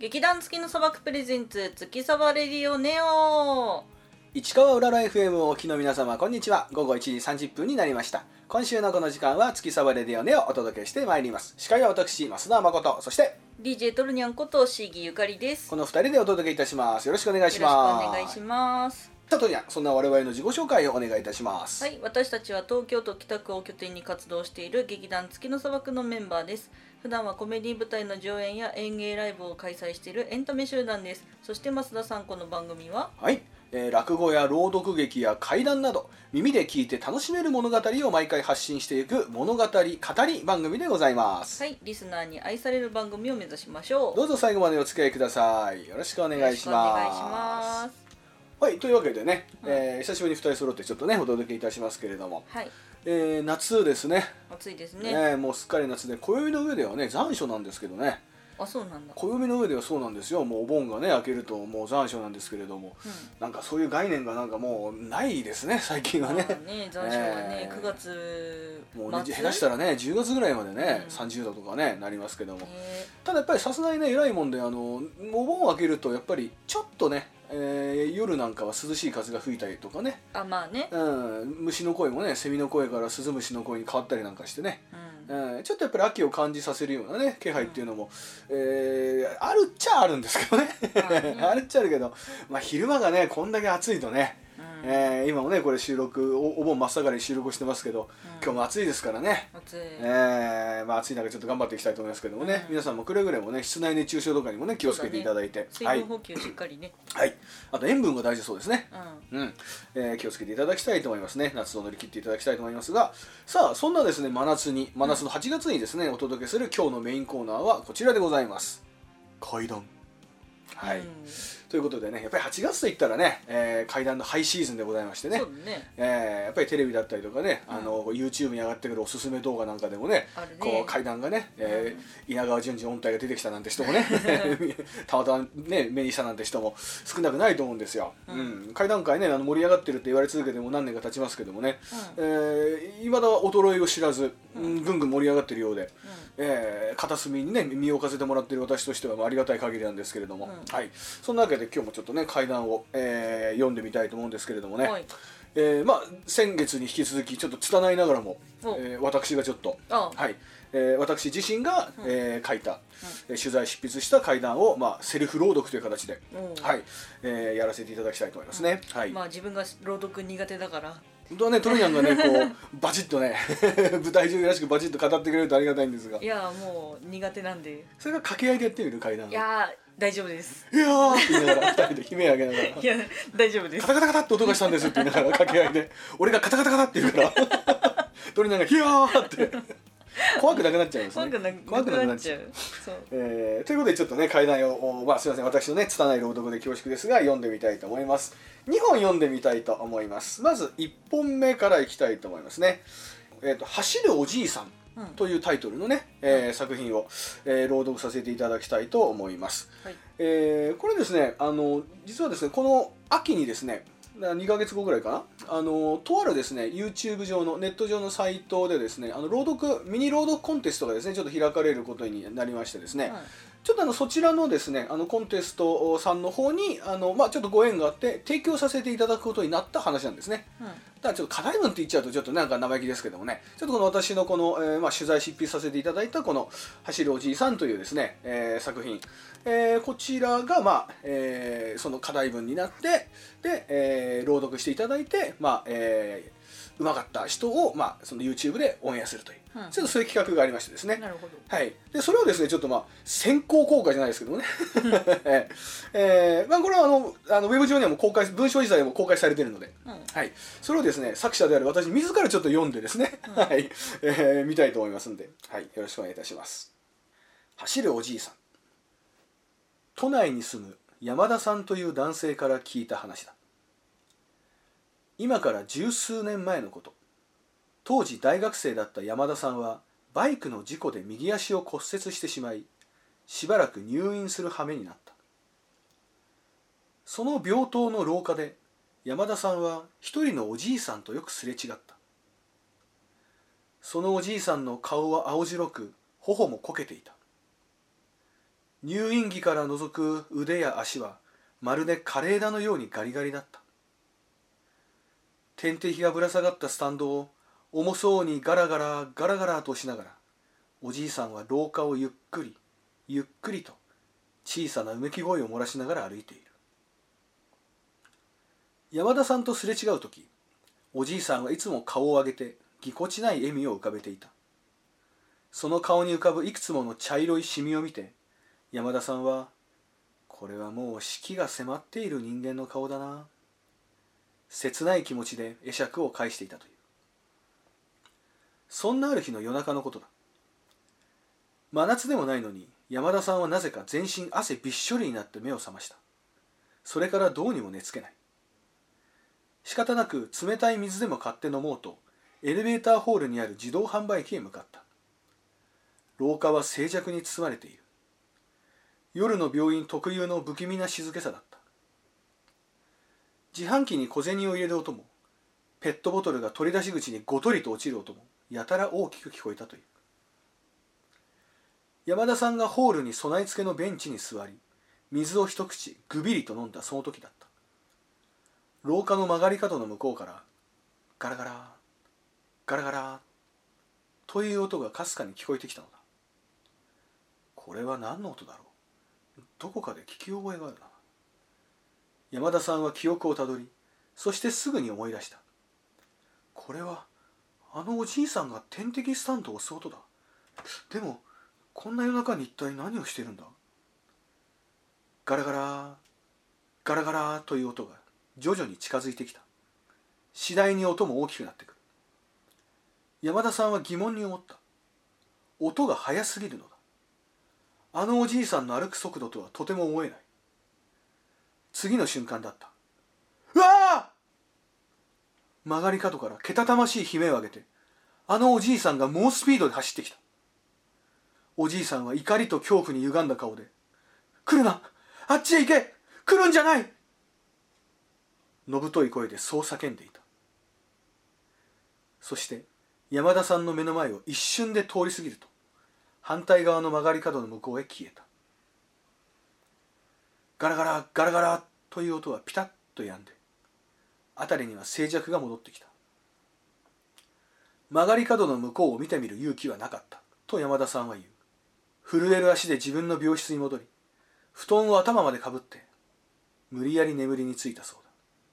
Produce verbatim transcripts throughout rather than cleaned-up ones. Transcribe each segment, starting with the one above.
劇団月の砂漠プレゼンツ月サバレディオネオ。 市川うらら エフエム をお聞きの皆様、こんにちは。午後いちじさんじゅっぷんになりました。今週のこの時間は月サバレディオネオをお届けしてまいります。司会は私増田誠、そしてディージェー トルニャンことシーギゆかりです。 このふたりでお届けいたします。よろしくお願いします。 よろしくお願いします。 さあトルニャン、そんな我々の自己紹介をお願いいたします。 はい、私たちは東京都北区を拠点に活動している劇団月の砂漠のメンバーです。普段はコメディ舞台の上演や演芸ライブを開催しているエンタメ集団です。そして増田さん、この番組ははい、えー、落語や朗読劇や怪談など耳で聞いて楽しめる物語を毎回発信していく物語語り番組でございます。 はい、リスナーに愛される番組を目指しましょう。 どうぞ最後までお付き合いください。よろしくお願いします。 よろしくお願いします。 はい、というわけでね、 うんえー、久しぶりにふたり揃ってちょっとねお届けいたしますけれども、 はい、 えー、夏ですね。 暑いですね。 ね、もうすっかり夏で、暦の上ではね残暑なんですけどね。 あ、そうなんだ。 暦の上ではそうなんですよ。もうお盆がね明けるともう残暑なんですけれども、うん、なんかそういう概念がなんかもうないですね最近はね。 ね、残暑はね、えー、くがつもうね下手したらねじゅうがつぐらいまでね、うん、さんじゅうどとかねなりますけども、えー、ただやっぱりさすがにね偉いもんで、あのお盆明けるとやっぱりちょっとね、えー、夜なんかは涼しい風が吹いたりとかね、 あ、まあね、 うん、虫の声もねセミの声からスズムシの声に変わったりなんかしてね、うん、えー、ちょっとやっぱり秋を感じさせるようなね気配っていうのも、うん、えー、あるっちゃあるんですけどねあるっちゃあるけど、まあ、昼間がねこんだけ暑いとね、うん、えー、今もねこれ収録 お, お盆真っ盛りに収録してますけど、うん、今日も暑いですからね。 暑い、 えーまあ、暑い中ちょっと頑張っていきたいと思いますけどもね、うん、皆さんもくれぐれもね室内熱中症とかにもね気をつけていただいて、ね、 水分補給しっかりね、 はい、はい、あと塩分が大事そうですね、 うんうん、えー、気をつけていただきたいと思いますね。夏を乗り切っていただきたいと思いますが、さあそんなですね真夏に真夏のはちがつにですね、うん、お届けする今日のメインコーナーはこちらでございます。怪談。はい、うん、ということでねやっぱりはちがつといったらね、えー、怪談のハイシーズンでございましてね、 そうね、 えー、やっぱりテレビだったりとかね、うん、あの YouTube に上がってくるおすすめ動画なんかでもね、ねこう怪談がね、えーうん、稲川淳二音体が出てきたなんて人もねたまたまね目にしたなんて人も少なくないと思うんですよ、うんうん、怪談界ねあの盛り上がってるって言われ続けても何年か経ちますけどもね、うん、えー、未だ衰えを知らず、うん、ぐんぐん盛り上がってるようで、うん、えー、片隅にね身を置かせてもらっている私としてはありがたい限りなんですけれども、うん、はい、そんなわけで今日もちょっとね怪談を、えー、読んでみたいと思うんですけれどもね、はい、えー、まあ先月に引き続きちょっと拙いながらも、えー、私がちょっと、はい、えー、私自身が、うん、えー、書いた、うん、取材執筆した怪談を、まあ、セルフ朗読という形で、はい、えー、やらせていただきたいと思いますね、 うん、 はい、 まあ自分が朗読苦手だから本当はねトルニャンがねこうバチッとね舞台上らしくバチッと語ってくれるとありがたいんですが、 いやもう苦手なんで、 それが掛け合いでやってみる怪談。 いや大丈夫です。 いやーって言いながらふたりで悲鳴上げながらいや大丈夫です。 カタカタカタって音がしたんですって言いながら掛け合いで俺がカタカタカタって言うからトルニャンがヒヤーって怖くなくなっちゃうんですね。 怖くなくなっちゃう。そう、 えー、ということでちょっとね怪談を、まあ、すいません私のね拙い朗読で恐縮ですが読んでみたいと思います。にほん読んでみたいと思います。まずいっぽんめからいきたいと思いますね。えーと、走るおじいさんというタイトルのね、うん、えー、作品を、えー、朗読させていただきたいと思います、はい、えー、これですねあの実はですねこの秋にですねにかげつごぐらいかな、あのとあるですね YouTube 上のネット上のサイトでですねあの朗読ミニ朗読コンテストがですねちょっと開かれることになりましてですね、はい、ちょっとあのそちらのですねあのコンテストさんの方にあの、まあ、ちょっとご縁があって提供させていただくことになった話なんですね、うん、だからちょっと課題文って言っちゃうとちょっとなんか生意気ですけどもね、ちょっとこの私のこの、えーまあ、取材執筆させていただいたこの走るおじいさんというですね、えー、作品、えー、こちらが、まあえー、その課題文になってで、えー、朗読していただいて、まあえー、うまかった人を、まあ、その YouTube でオンエアするという、うん、ちょっとそういう企画がありましてですね。 なるほど。 はい。でそれをですねちょっとまあ先行公開じゃないですけどもね、えーまあ、これはあのあのウェブ上にはもう公開文章自体も公開されているので、うん、はい、それをですね作者である私自らちょっと読んでですね、うん、はい、えー、見たいと思いますんで、はい、よろしくお願いいたします。走るおじいさん。都内に住む山田さんという男性から聞いた話だ。今から十数年前のこと。当時大学生だった山田さんはバイクの事故で右足を骨折してしまい、しばらく入院する羽目になった。その病棟の廊下で山田さんは一人のおじいさんとよくすれ違った。そのおじいさんの顔は青白く、頬もこけていた。 入院着から覗く腕や足はまるで枯れ枝のようにガリガリだった。天敵がぶら下がったスタンドを重そうにガラガラガラガラとしながら、おじいさんは廊下をゆっくりゆっくりと小さなうめき声を漏らしながら歩いている。山田さんとすれ違うとき、おじいさんはいつも顔を上げてぎこちない笑みを浮かべていた。その顔に浮かぶいくつもの茶色いシミを見て、山田さんは、これはもう死期が迫っている人間の顔だな、切ない気持ちで会釈を返していたという。そんなある日の夜中のことだ。真夏でもないのに、山田さんはなぜか全身汗びっしょりになって目を覚ました。それからどうにも寝つけない。仕方なく冷たい水でも買って飲もうと、エレベーターホールにある自動販売機へ向かった。廊下は静寂に包まれている。夜の病院特有の不気味な静けさだった。自販機に小銭を入れる音も、ペットボトルが取り出し口にごとりと落ちる音も、やたら大きく聞こえたという。山田さんがホールに備え付けのベンチに座り、水を一口ぐびりと飲んだその時だった。廊下の曲がり角の向こうから、ガラガラ、ガラガラ、という音がかすかに聞こえてきたのだ。これは何の音だろう。どこかで聞き覚えがあるな。山田さんは記憶をたどり、そしてすぐに思い出した。これは、あのおじいさんが点滴スタンドを押す音だ。でも、こんな夜中に一体何をしているんだ。ガラガラ、ガラガラという音が徐々に近づいてきた。次第に音も大きくなってくる。山田さんは疑問に思った。音が速すぎるのだ。あのおじいさんの歩く速度とはとても思えない。次の瞬間だった。うわあ！曲がり角からけたたましい悲鳴を上げて、あのおじいさんが猛スピードで走ってきた。おじいさんは怒りと恐怖に歪んだ顔で、来るな！あっちへ行け！来るんじゃない！のぶとい声でそう叫んでいた。そして山田さんの目の前を一瞬で通り過ぎると、反対側の曲がり角の向こうへ消えた。ガラガラガラガラという音はピタッと止んで、辺りには静寂が戻ってきた。曲がり角の向こうを見てみる勇気はなかったと山田さんは言う。震える足で自分の病室に戻り、布団を頭までかぶって無理やり眠りについたそうだ。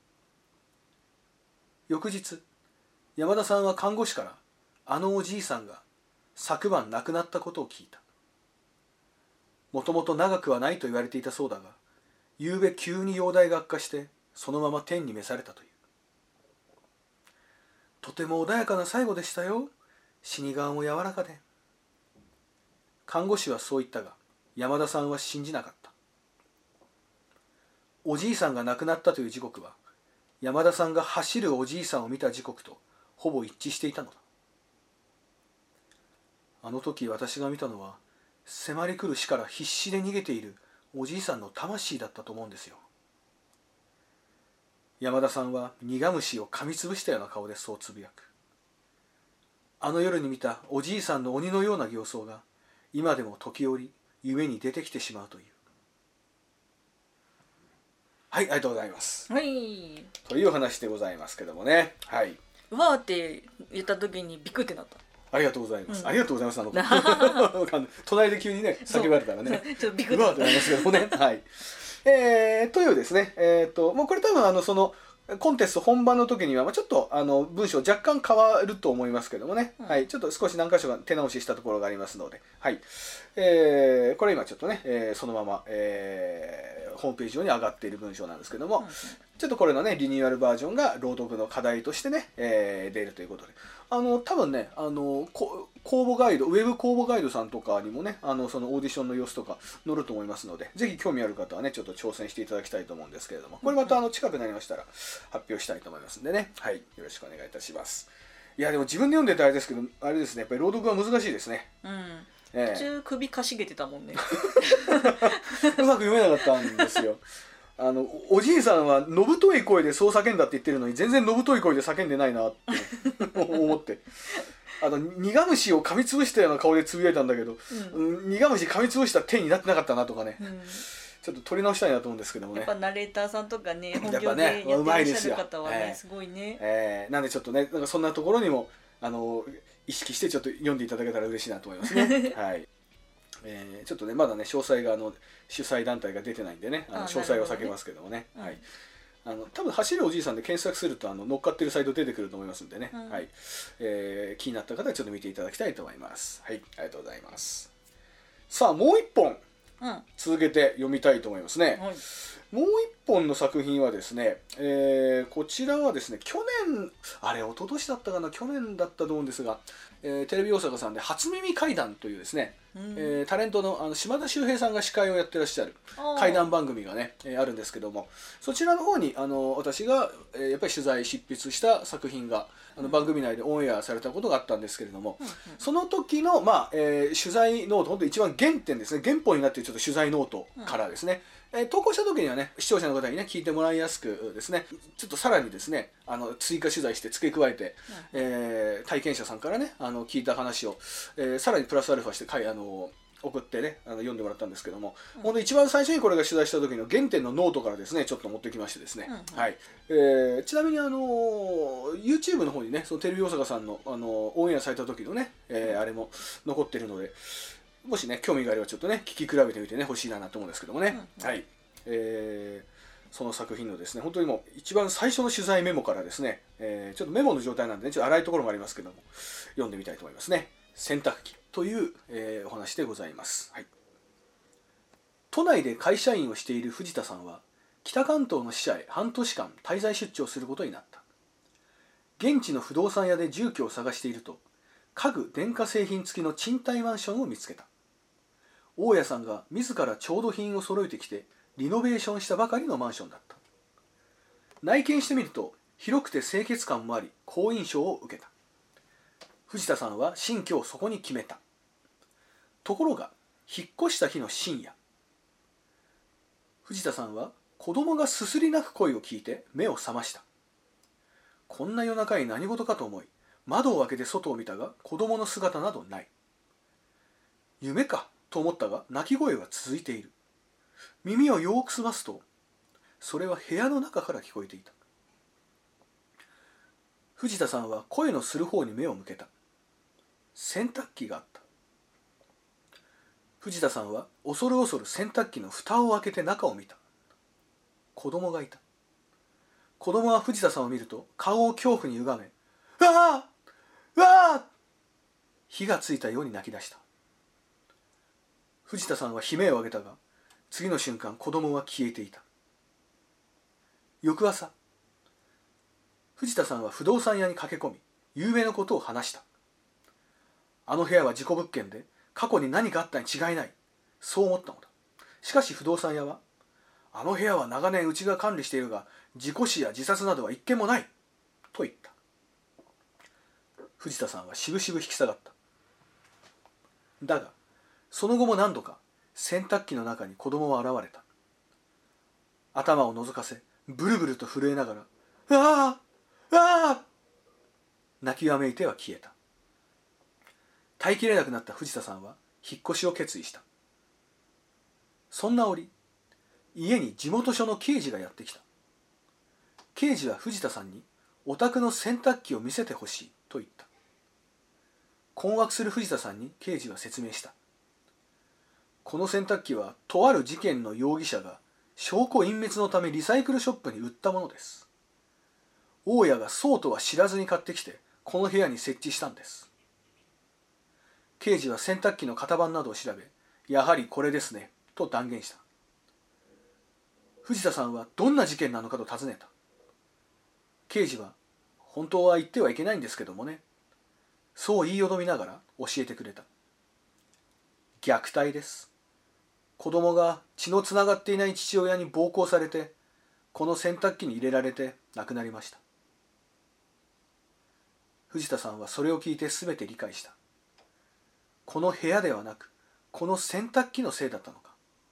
翌日、山田さんは看護師からあのおじいさんが昨晩亡くなったことを聞いた。もともと長くはないと言われていたそうだが、夕べ急に容体が悪化してそのまま天に召されたという。とても穏やかな最後でしたよ。死に顔も柔らかで。看護師はそう言ったが、山田さんは信じなかった。おじいさんが亡くなったという時刻は、山田さんが走るおじいさんを見た時刻とほぼ一致していたのだ。あの時私が見たのは、迫り来る死から必死で逃げているおじいさんの魂だったと思うんですよ。山田さんは苦虫を噛みつぶしたような顔でそうつぶやく。あの夜に見たおじいさんの鬼のような形相が今でも時折夢に出てきてしまうという。はい、ありがとうございます。 はい。 という話でございますけどもね。はい。 うわーって言った時にビクってなった。 ありがとうございます。 うん、 ありがとうございます。あの隣で急にね叫ばれたらね、 ちょっとビクッうわーってなりますけどもね。はい。えー、というですね。えっ、ー、ともうこれ多分あのそのコンテスト本番の時には、まあ、ちょっとあの文章若干変わると思いますけどもね、うん、はい、ちょっと少し何箇所か手直ししたところがありますので、はい、えー、これ今ちょっとね、えー、そのまま、えー、ホームページ上に上がっている文章なんですけども、うん、ちょっとこれのねリニューアルバージョンが朗読の課題としてね、えー、出るということで、あの多分ねあのこ公募ガイド、ウェブ公募ガイドさんとかにもね、あのそのオーディションの様子とか載ると思いますので、ぜひ興味ある方はね、ちょっと挑戦していただきたいと思うんですけれども、これまたあの近くなりましたら発表したいと思いますんでね、はい、よろしくお願いいたします。いや、でも自分で読んでてあれですけど、あれですね、やっぱり朗読は難しいですね。 うん。ええ、途中首かしげてたもんね。 うまく読めなかったんですよ。あのおじいさんはのぶとい声でそう叫んだって言ってるのに、全然のぶとい声で叫んでないなって思って。 あの苦虫を噛みつぶしたような顔でつぶやいたんだけど、 うん、 うん、苦虫噛みつぶした手になってなかったなとかね、 うん、 ちょっと取り直したいなと思うんですけどもね。 やっぱナレーターさんとかね、本業でやっぱねやってうまらっいですよしゃる方はね、 えーすごいね。 えーなんでちょっとね、なんかそんなところにもあの意識してちょっと読んでいただけたら嬉しいなと思いますね。はい。えーちょっとねまだね詳細があの主催団体が出てないんでね、あのあ詳細はなるほどね避けますけどもね。 うんはい。あの多分走るおじいさんで検索するとあの乗っかってるサイト出てくると思いますんでね、 うんはい、えー気になった方はちょっと見ていただきたいと思います。はい、ありがとうございます。さあもう一本うん続けて読みたいと思いますね。 はいもう一本の作品はですね、えーこちらはですね、去年、あれ、一昨年だったかな、去年だったと思うんですが、えーテレビ大阪さんで初耳怪談というですね、 うんえータレントのあの島田秀平さんが司会をやってらっしゃるあー怪談番組がね、えーあるんですけども、そちらの方にあの私が、えーやっぱり取材執筆した作品があの番組内でオンエアされたことがあったんですけれども、 うんうんその時の、まあえー取材ノート、本当一番原点ですね、原本になっているちょっと取材ノートからですね、えー投稿した時にはね、視聴者の方にね聞いてもらいやすくですね、ちょっとさらにですね、あの追加取材して付け加えて、えー体験者さんからねあの聞いた話を、えーさらにプラスアルファしてかいあの送ってねあの読んでもらったんですけども、 うん本当一番最初にこれが取材した時の原点のノートからですねちょっと持ってきましてですね、 うんうんはい、えーちなみにあの YouTube の方にねそのテレビ大阪さんのあのオンエアされた時のね、えーあれも残ってるので、もしね興味があればちょっとね聞き比べてみてね欲しいなと思うんですけどもね、 うんうんはい、えーその作品のですね本当にもう一番最初の取材メモからですね、えーちょっとメモの状態なんで、ね、ちょっと荒いところもありますけども読んでみたいと思いますね。洗濯機という、えーお話でございます、はい。都内で会社員をしている藤田さんは北関東の支社へ半年間滞在出張することになった。現地の不動産屋で住居を探していると家具電化製品付きの賃貸マンションを見つけた。大家さんが自ら調度品を揃えてきてリノベーションしたばかりのマンションだった。内見してみると広くて清潔感もあり好印象を受けた。藤田さんは新居をそこに決めた。ところが引っ越した日の深夜、藤田さんは子供がすすり泣く声を聞いて目を覚ました。こんな夜中に何事かと思い窓を開けて外を見たが子供の姿などない。夢かと思ったが泣き声は続いている。耳をよく澄ますとそれは部屋の中から聞こえていた。藤田さんは声のする方に目を向けた。洗濯機があった。藤田さんは恐る恐る洗濯機の蓋を開けて中を見た。子供がいた。子供は藤田さんを見ると顔を恐怖に歪め、うわあうわあ火がついたように泣き出した。藤田さんは悲鳴を上げたが次の瞬間子供は消えていた。翌朝、藤田さんは不動産屋に駆け込み夕べのことを話した。あの部屋は事故物件で過去に何かあったに違いない、そう思ったのだ。しかし不動産屋は、あの部屋は長年うちが管理しているが事故死や自殺などは一件もないと言った。藤田さんはしぶしぶ引き下がった。だがその後も何度か洗濯機の中に子供は現れた。頭を覗かせブルブルと震えながら、うわあうわあ泣きわめいては消えた。耐えきれなくなった藤田さんは引っ越しを決意した。そんな折、家に地元署の刑事がやってきた。刑事は藤田さんにお宅の洗濯機を見せてほしいと言った。困惑する藤田さんに刑事は説明した。この洗濯機はとある事件の容疑者が証拠隠滅のためリサイクルショップに売ったものです。大家がそうとは知らずに買ってきてこの部屋に設置したんです。刑事は洗濯機の型番などを調べ、やはりこれですねと断言した。藤田さんはどんな事件なのかと尋ねた。刑事は本当は言ってはいけないんですけどもね、そう言いよどみながら教えてくれた。虐待です。子供が血のつながっていない父親に暴行されてこの洗濯機に入れられて亡くなりました。藤田さんはそれを聞いて全て理解した。この部屋ではなくこの洗濯機のせいだったのか。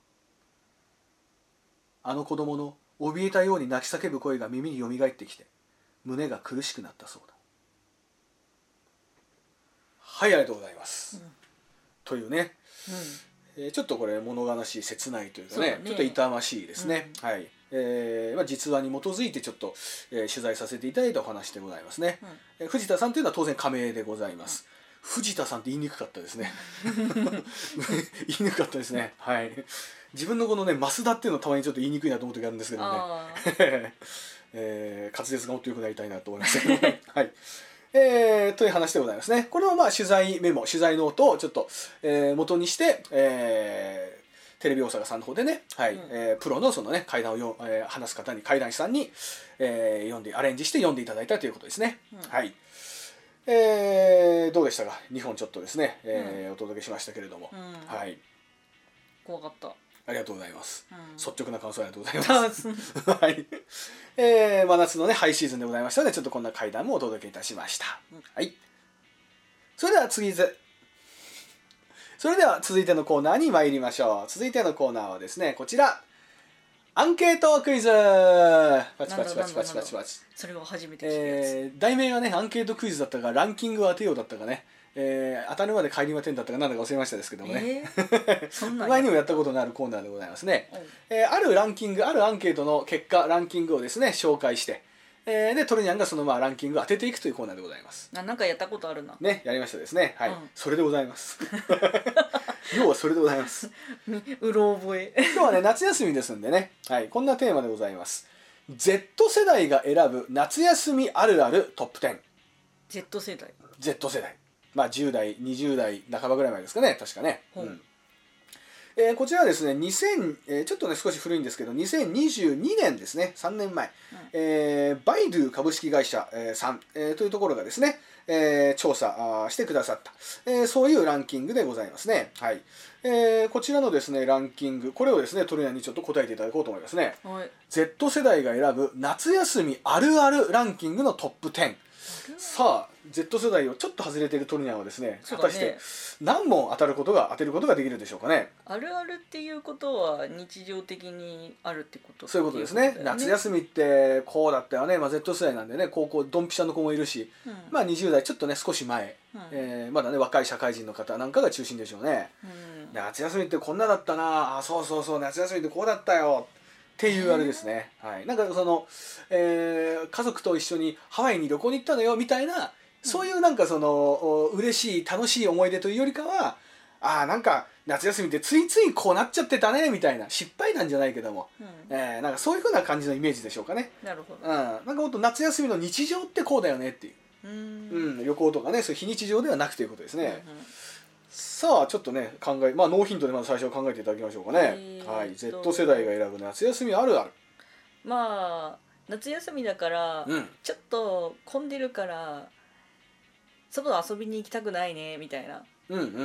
あの子供の怯えたように泣き叫ぶ声が耳によみがえってきて胸が苦しくなったそうだ。 はい、ありがとうございます、 うん、 というね、 うん、 えー、ちょっとこれ物悲しい切ないというか ね, ねちょっと痛ましいですね、 うん、 はい、えーまあ、実話に基づいてちょっと、えー、取材させていただいたお話でございますね、うん、えー、藤田さんというのは当然仮名でございます、うん、藤田さんって言いにくかったですね言いにくかったですね、はい、自分のこのね増田っていうのたまにちょっと言いにくいなと思う時あるんですけどねえー、滑舌がもっと良くなりたいなと思いましたけどねはい、えー、という話でございますね。これをまあ取材メモ取材ノートをちょっと、えー、元にして、えー、テレビ大阪さんの方でね、はい、うん、えー、プロのそのね怪談をよ、えー、話す方に怪談師さんに、えー、読んでアレンジして読んでいただいたということですね、うん、はい、えー、どうでしたか。にほんちょっとですね、えーうん、お届けしましたけれども、うん、はい、 怖かった。 ありがとうございます、うん、率直な感想ありがとうございますはい、えー、真夏のねハイシーズンでございましたのでちょっとこんな怪談もお届けいたしました、うん、はい。それでは次ずそれでは続いてのコーナーに参りましょう。続いてのコーナーはですねこちら、アンケートクイズ。パチパチパチパチパチパチ。 それを初めて聞くやつ、 えー、題名がねアンケートクイズだったかランキングを当てようだったかね、えー、当たるまで帰りまてんだったかなんだか忘れましたですけどもね、えー、そんな前にもやったことのあるコーナーでございますね、えー、あるランキングあるアンケートの結果ランキングをですね紹介して、えー、でトルニャンがそのまあランキングを当てていくというコーナーでございます。 あ、なんかやったことあるなね、やりましたですね、はい、うん、それでございます要はそれでございますうろ覚え今日はね夏休みですんでね、はい、こんなテーマでございます。 Z 世代が選ぶ夏休みあるあるトップテン。 Z 世代 Z 世代、まあじゅう代にじゅう代半ばぐらい前ですかね確かね、うん、えー、こちらはですねにせん、えー、ちょっとね少し古いんですけどにせんにじゅうにねんですねさんねんまえ、うん、えー、バイドゥ株式会社、えー、さん、えー、というところがですね、えー、調査あしてくださった、えー、そういうランキングでございますね。はい、えー、こちらのですねランキングこれをですねトルヤにちょっと答えていただこうと思いますね、はい、Z 世代が選ぶ夏休みあるあるランキングのトップテン。さあ Z 世代をちょっと外れているトルニャンはですね果たして何問当たることが当てることができるでしょうかね。 あるあるっていうことは日常的にあるってことそういうことですね。ね、夏休みってこうだったよね、まあ、Z 世代なんでね高校ドンピシャの子もいるし、うん、まあにじゅう代ちょっとね少し前、うん、えー、まだね若い社会人の方なんかが中心でしょうね、うん、夏休みってこんなだったなあ、そうそうそう夏休みってこうだったよっていうあれですね、はい、なんかその、えー、家族と一緒にハワイに旅行に行ったのよみたいな、そういうなんかその嬉しい楽しい思い出というよりかは、ああなんか夏休みってついついこうなっちゃってたねみたいな失敗なんじゃないけども、うん、えー、なんかそういう風な感じのイメージでしょうかね。 なるほど、 うん、なんかほんと夏休みの日常ってこうだよねっていう、うん、うん、旅行とかねそういう非日常ではなくということですね、うんうん。さあちょっとね考え、まあノーヒントでまず最初考えていただきましょうかね、えー、はい、Z 世代が選ぶ夏休みあるある。 まあ夏休みだから、うん、ちょっと混んでるから外遊びに行きたくないねみたいな、 うんうんうんうん、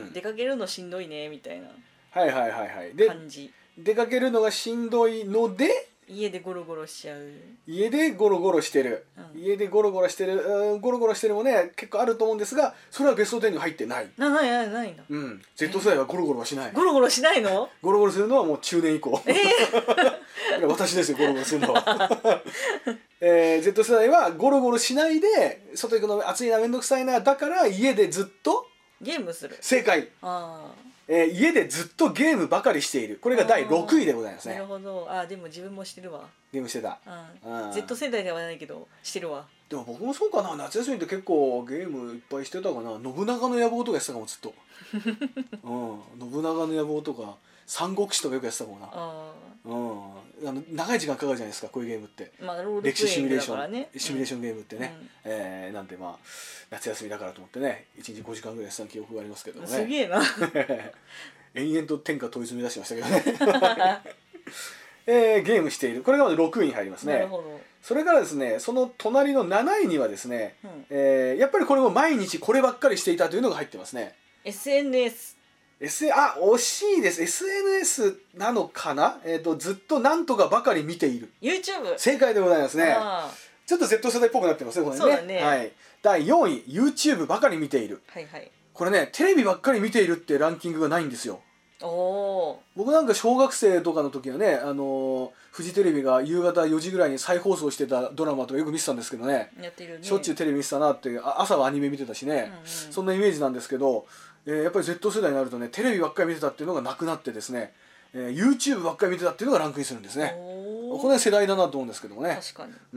出かけるのしんどいねみたいなはいはいはいはいで感じ。 出かけるのがしんどいので家でゴロゴロしちゃう。 家でゴロゴロしてる、うん、家でゴロゴロしてる、うん、ゴロゴロしてるもね結構あると思うんですが、それはベストテンに入ってない。 なないないないんだ。 うん、Z 世代はゴロゴロはしない。 ゴロゴロしないの？ ゴロゴロするのはもう中年以降。えー、私ですよゴロゴロするのは。えー、Z 世代はゴロゴロしないで外行くの暑いなめんどくさいなだから家でずっとゲームする。 正解。ああ。えー、家でずっとゲームばかりしている。これがだいろくいでございますね。 なるほど。あ、でも自分もしてるわ。 ゲームしてた、 うん、Z 世代ではないけどしてるわ。 でも僕もそうかな。夏休みって結構ゲームいっぱいしてたかな。信長の野望とかやってたかもずっと、うん、信長の野望とか三国志とかよくやってたかもな。あ、うん、あの長い時間かかるじゃないですかこういうゲームって、 まあ、ロールプレイ歴史シミュレーション、 ね、 シミュレーションゲームってね、 うん、 えー、なんでまあ夏休みだからと思ってねいちにちごじかんぐらいやってた記憶がありますけどね。 すげえな。 延々と天下統一目指してましたけどね。えー、ゲームしている。これがまずろくいに入りますね。 なるほど。 それからですねその隣のなないにはですね、うん、えー、やっぱりこれも毎日こればっかりしていたというのが入ってますね。 エスエヌエス。 S、あ、惜しいです。 エスエヌエス なのかな、えーと、ずっとなんとかばかり見ている。 YouTube。 正解でございますね。ちょっと Z 世代っぽくなってますねこれね。 そうだね、 はい、だいよんい YouTube ばかり見ている。 はいはい。 これねテレビばっかり見ているってランキングがないんですよ。お僕なんか小学生とかの時はね、あのー、 フジテレビが夕方よじぐらいに再放送してたドラマとかよく見てたんですけどね、 やってるね。 しょっちゅうテレビ見てたなって、あ朝はアニメ見てたしね、 うんうん、 そんなイメージなんですけど、えー、やっぱり Z 世代になるとねテレビばっかり見てたっていうのがなくなってですね、えー、YouTube ばっかり見てたっていうのがランクインするんですね。これは世代だなと思うんですけどもね。 確かに。 うん。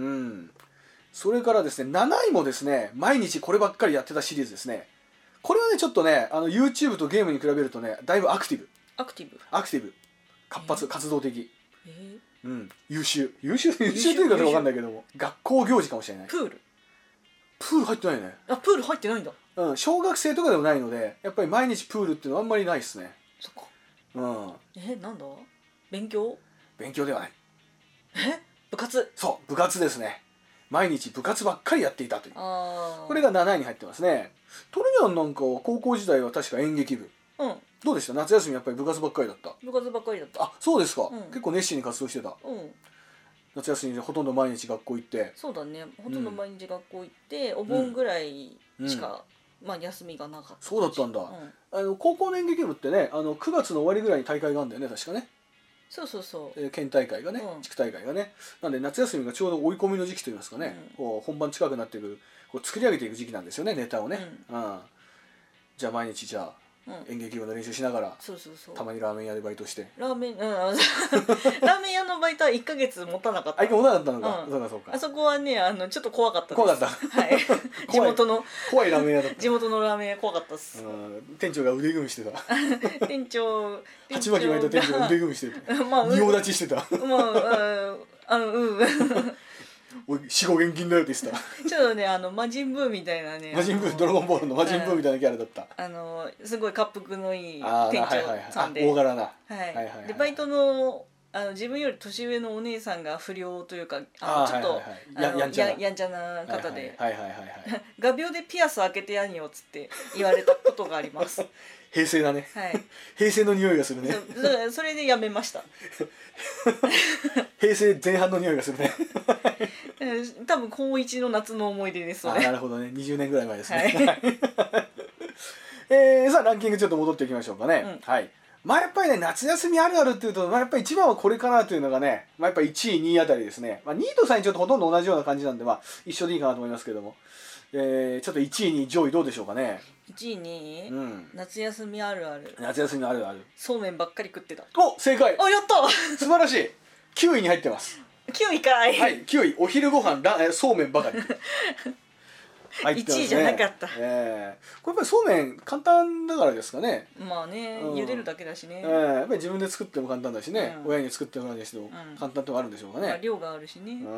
それからですねなないもですね毎日こればっかりやってたシリーズですね。これはねちょっとねあの YouTube とゲームに比べるとねだいぶアクティブアクティブアクティブ活発、えー、活動的、 えーうん、優秀優秀優秀というか分かんないけども学校行事かもしれない。 プールプール入ってないね。 あプール入ってないんだ。 うん、小学生とかでもないのでやっぱり毎日プールっていうのはあんまりないですね。 そっか。 うん。 えなんだ勉強勉強ではない。 え部活。 そう部活ですね。毎日部活ばっかりやっていたという。 あこれがなないに入ってますね。トルニャンなんかは高校時代は確か演劇部。 うん。 どうでした夏休みやっぱり部活ばっかりだった。 部活ばっかりだった。 あそうですか、 うん、 結構熱心に活動してた。 うん夏休みでほとんど毎日学校行って。 そうだねほとんど毎日学校行って、うん、お盆ぐらいしか、うん、まあ休みがなかった。 そうだったんだ、うん、あの高校の演劇部ってねあのくがつの終わりぐらいに大会があるんだよね確かね。 そうそうそう、 えー、県大会がね、うん、地区大会がねなんで夏休みがちょうど追い込みの時期といいますかね、うん、こう本番近くなっていくこう作り上げていく時期なんですよねネタをね、うんうん、じゃあ毎日じゃあ、うん、演劇部の練習しながらそうそうそうたまにラーメン屋でバイトしてラーメン、うん、ラーメン屋のバイトはいっかげつ持たなかった。 あいっかげつ持たなかったのか、うん、そうかそうか。 あそこはねあのちょっと怖かったです。 怖かった、 はい地元の怖いラーメン屋だった。 地元のラーメン屋怖かったっす。 店長が腕組みしてた店長鉢巻き巻いた店長が腕組みしてたまあ仁王立ちしてたまああのうん死後現金だよって言ってた。 ちょっとねあの魔人ブーみたいなね魔人ブードラゴンボールの魔人ブーみたいなキャラだった。 あのすごい滑腹のいい店長さんで、 大柄な、 はいはいはいはい、でバイトのあの自分より年上のお姉さんが不良というかあのちょっとやんちゃな方で画鋲でピアス開けてやんよっつって言われたことがあります。 平成だね、 はい、 平成の匂いがするね。 そ, それでやめました平成前半の匂いがするね多分高一の夏の思い出ですそれ。 あなるほどねにじゅうねんぐらい前ですね、はいえー、さあランキングちょっと戻っていきましょうかね、うん、はいまあやっぱりね夏休みあるあるっていうと、まあ、やっぱり一番はこれかなというのがね、まあ、やっぱりいちいにいあたりですね、まあ、にいとさんいちょっとほとんど同じような感じなんで、まあ、一緒でいいかなと思いますけども、えー、ちょっといちいにい上位どうでしょうかね。 いちいにい、 うん、 夏休みあるある夏休みあるあるそうめんばっかり食ってた。 お正解。 あやった素晴らしい。きゅういに入ってます。 きゅういかい。 はいきゅういお昼ご飯ラえそうめんばかり入ってますね。 いちいじゃなかった、 えー、これやっぱりそうめん簡単だからですかね。 まあね、うん、茹でるだけだしね、 えー、やっぱり自分で作っても簡単だしね、うん、親に作ってもらうにしても簡単ってもあるんでしょうかね、 まあ、量があるしね、 うん、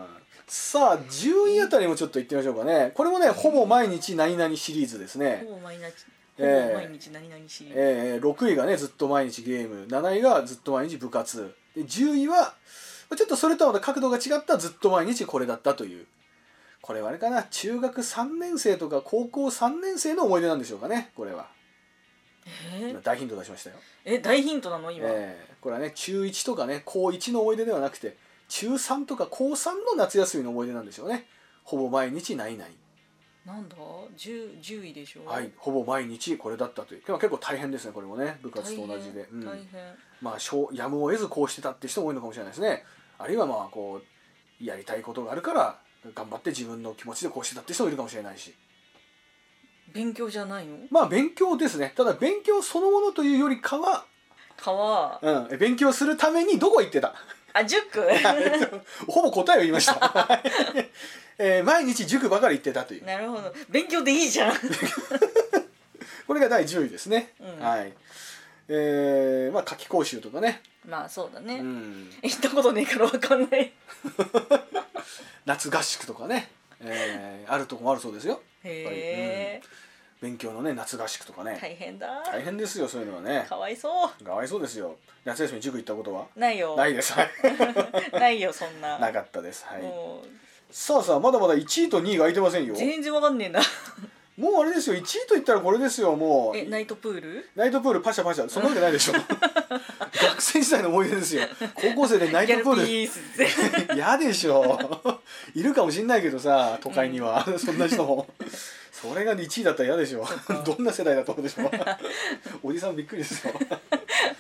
さあじゅういあたりもちょっといってみましょうかね。これもねほぼ毎日何々シリーズですね。 ほぼ毎日ほぼ毎日何々シリーズ、 えー、ろくいがねずっと毎日ゲーム、なないがずっと毎日部活で、じゅういはちょっとそれとはまた角度が違ったずっと毎日これだったという。これはあれかな中学さんねん生とか高校さんねん生の思い出なんでしょうかねこれは。 えー、大ヒント出しましたよ。 え大ヒントなの今、 えー、これはね中いちとかね高いちの思い出ではなくて中さんとか高さんの夏休みの思い出なんでしょうね。ほぼ毎日ないないなんだ 10, じゅういでしょ。 はいほぼ毎日これだったという。結構大変ですねこれもね部活と同じで。 大変、うん、大変。 まあやむを得ずこうしてたって人も多いのかもしれないですね。あるいはまあこうやりたいことがあるから頑張って自分の気持ちでこうしてたって人もいるかもしれないし。 勉強じゃないの？ まあ勉強ですね。ただ勉強そのものというよりかはかは、 うん、勉強するためにどこ行ってた？ あ塾ほぼ答えを言いましたえー、毎日塾ばかり行ってたという。 なるほど勉強でいいじゃんこれがだいじゅういですね、 うん、 はいえー、まあ夏期講習とかね。 まあそうだね、 うん、 行ったことねえから分かんない夏合宿とかね、えー、あるとこもあるそうですよ。 へえ、 うん、勉強のね夏合宿とかね大変だ。 大変ですよそういうのはね。 かわいそうかわいそうですよ。夏休み塾行ったことはないよ。 ないですないよそんな。 なかったです。はいさあさあまだまだいちいとにいが空いてませんよ。 全然わかんねえんだもうあれですよいちいと言ったらこれですよもう。 えナイトプールナイトプールパシャパシャそんなわけないでしょ学生時代の思い出ですよ。高校生でナイトプール嫌でしょいるかもしんないけどさ都会には、うん、そんな人もそれがいちいだったら嫌でしょどんな世代だと思うでしょおじさんびっくりですよ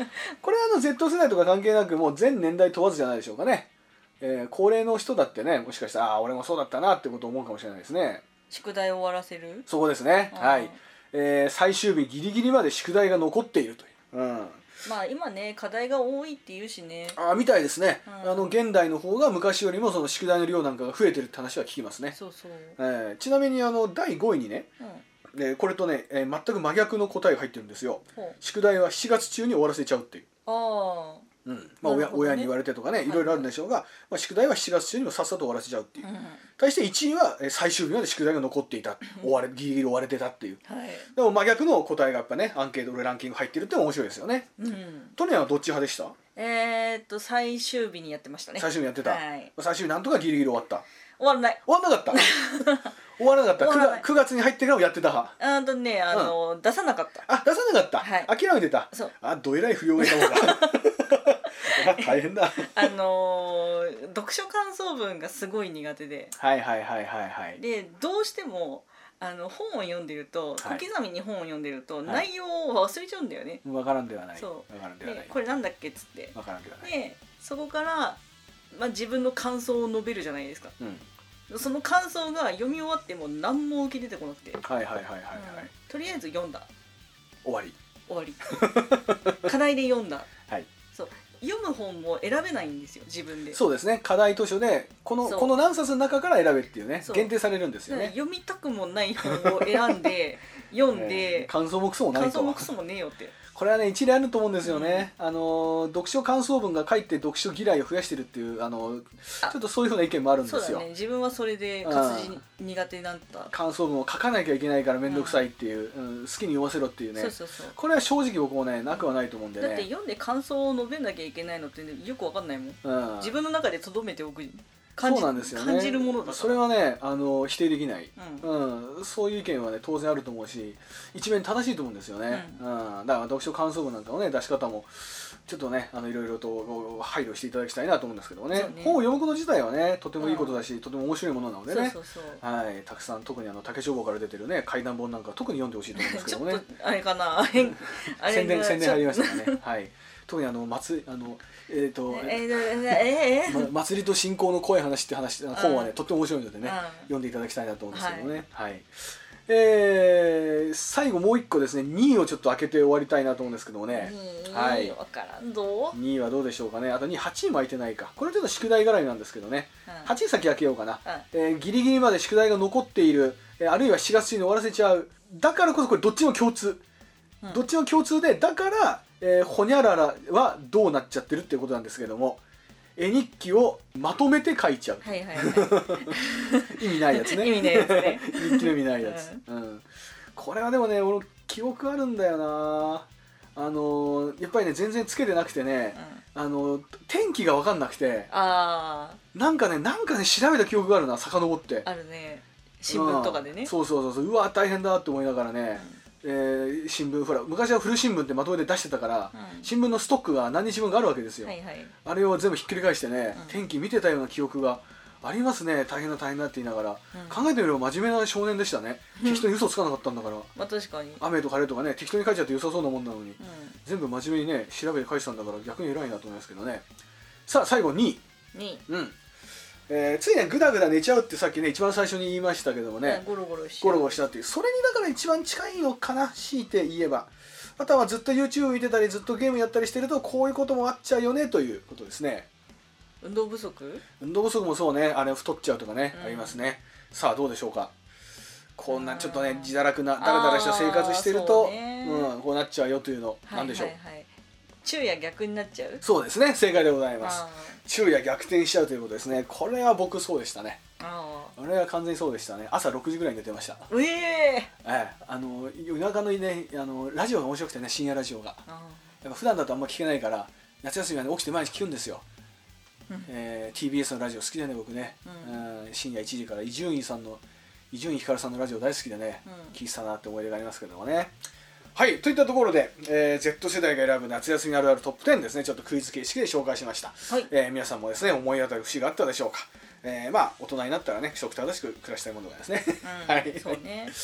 これはあの Z 世代とか関係なくもう全年代問わずじゃないでしょうかね、えー、高齢の人だってねもしかしたらああ俺もそうだったなってことを思うかもしれないですね。 宿題を終わらせるそこですね、はい、えー、最終日ギリギリまで宿題が残っているという、うん、 まあ今ね課題が多いっていうしね。 あみたいですね、 うん、 あの現代の方が昔よりもその宿題の量なんかが増えてるって話は聞きますね。 そうそう、 えー、ちなみにあのだいごいにね、うん、でこれとね、えー、全く真逆の答えが入ってるんですよ。宿題はしちがつ中に終わらせちゃうっていう。 ああ、 うんまあ 親, ね、親に言われてとかねいろいろあるんでしょうが、はいはい、まあ、宿題はしちがつ中にもさっさと終わらせちゃうっていう、うん、対していちいは最終日まで宿題が残っていた終われギリギリ終われてたっていう、はい、でも真逆の答えがやっぱねアンケートでランキング入ってるって面白いですよね。うん、トニアはどっち派でした？ えー、っと最終日にやってましたね。 最終日やってた、 はい、 最終日なんとかギリギリ終わった。 終わらない。 終わらなかった終わらなかった。くがつに入ってからもやってた派。 あとねあの、うん、出さなかった。 あ出さなかった、はい、諦めてた。 そうあどえらい不良がいたもんだ大変だあのー、読書感想文がすごい苦手で、 はいはいはいはいはいでどうしてもあの本を読んでると小刻みに本を読んでると内容を忘れちゃうんだよね。 分からんではない。 そう分からんではない。 これなんだっけっつって分からんではない。 でそこから、まあ、自分の感想を述べるじゃないですか、うん、その感想が読み終わっても何も受け出てこなくて、 はいはいはいはいはい、うん、 とりあえず読んだ終わり終わり課題で読んだ、 はい、 そう読む本も選べないんですよ自分で。 そうですね課題図書でこのこの何冊の中から選べっていうね限定されるんですよね。 読みたくもない本を選んで読んで、 えー、感想もクソもないと。 感想もクソもねえよってこれはね一例あると思うんですよね、うん、あの読書感想文が書いて読書嫌いを増やしてるっていうあのちょっとそういうふうな意見もあるんですよ。 そうだね、自分はそれで活字苦手だった。 感想文を書かなきゃいけないから面倒くさいっていう、うんうん、好きに読ませろっていうね。 そうそうそう、 これは正直僕もねなくはないと思うんでね。 だって読んで感想を述べなきゃいけないのって、ね、よくわかんないもん、うん、自分の中で留めておく感じ、そうなんですよね、感じるものだからそれはねあの否定できない、うんうん、そういう意見はね当然あると思うし一面正しいと思うんですよね、うんうん、だから読書感想文なんかのね出し方もちょっとねあのいろいろと配慮していただきたいなと思うんですけども ね, ね本を読むこと自体はねとてもいいことだし、うん、とても面白いものなのでね、そうそうそう、はい、たくさん特にあの竹書房から出てるね怪談本なんか特に読んでほしいと思うんですけどもねちょっとあれかな宣伝宣伝入りましたかねはい特にあの祭あのえっ、ー、と、えーえーま、祭りと信仰の怖い話って話本はね、うん、とっても面白いのでね、うん、読んでいただきたいなと思うんですけどね、はい、はい、えー、最後もう一個ですねにいをちょっと開けて終わりたいなと思うんですけどもね、 はい、分からんどにいはどうでしょうかね。あとにいはちいも開いてないかこれちょっと宿題絡みなんですけどね、うん、はちい先開けようかな、うんえー、ギリギリまで宿題が残っている、えー、あるいはしがつ中に終わらせちゃうだからこそこれどっちも共通、うん、どっちも共通でだからえー、ほにゃららはどうなっちゃってるっていうことなんですけども絵日記をまとめて書いちゃう、はいはいはい、意味ないやつね意味ないやつね日記の意味ないやつ、うんうん、これはでもね俺記憶あるんだよなあのー、やっぱりね全然つけてなくてね、うん、あのー、天気が分かんなくてあなんかねなんかね調べた記憶があるな遡ってあるね新聞とかでね、 うん、そうそうそうそううわ大変だって思いながらね、うんえー、新聞ほら昔は古新聞ってまとめて出してたから、うん、新聞のストックが何日分があるわけですよ、はいはい、あれを全部ひっくり返してね、うん、天気見てたような記憶がありますね。大変だ大変だって言いながら、うん、考えてみれば真面目な少年でしたね、うん、適当に嘘つかなかったんだから、 まあ、確かに雨と晴れとかね適当に書いちゃって良さそうなもんなのに、うん、全部真面目にね調べて書いてたんだから逆に偉いなと思いますけどね。さあ最後にい、 にい、 うんえー、ついねグダグダ寝ちゃうってさっきね一番最初に言いましたけどもね、 ゴロゴロしゴロゴロしたっていうそれにだから一番近いのかな強いて言えば。あとはずっと YouTube 見てたりずっとゲームやったりしてるとこういうこともあっちゃうよねということですね。 運動不足運動不足もそうねあれ太っちゃうとかね、うん、ありますね。さあどうでしょうか。こんなちょっとね自堕落なダラダラした生活してると、うん、こうなっちゃうよというのなんでしょう、はいはいはい、 昼夜逆になっちゃう。 そうですね正解でございます。昼夜逆転しちゃうということですね。これは僕そうでしたね。あれは完全にそうでしたね。朝ろくじぐらいに寝てました。 えー、 ええあの夜中のねあのラジオが面白くてね深夜ラジオがやっぱ普段だとあんま聞けないから夏休みはね起きて毎日聞くんですよ、うんえー、ティービーエス のラジオ好きでね僕ね、うんうん、深夜いちじから伊集院さんの伊集院光さんのラジオ大好きでね、うん、聞いてたなって思い出がありますけどもね。はいといったところで、えー、Z 世代が選ぶ夏休みあるあるトップじゅうですねちょっとクイズ形式で紹介しました、はいえー、皆さんもですね思い当たる節があったでしょうか。えー、まあ大人になったらね規則正しく暮らしたいものがですね、 うん、はいそうね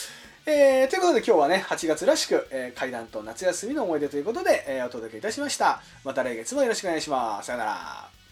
えー、ということで今日はねはちがつらしく、えー、怪談と夏休みの思い出ということで、えー、お届けいたしました。また来月もよろしくお願いします。さよなら。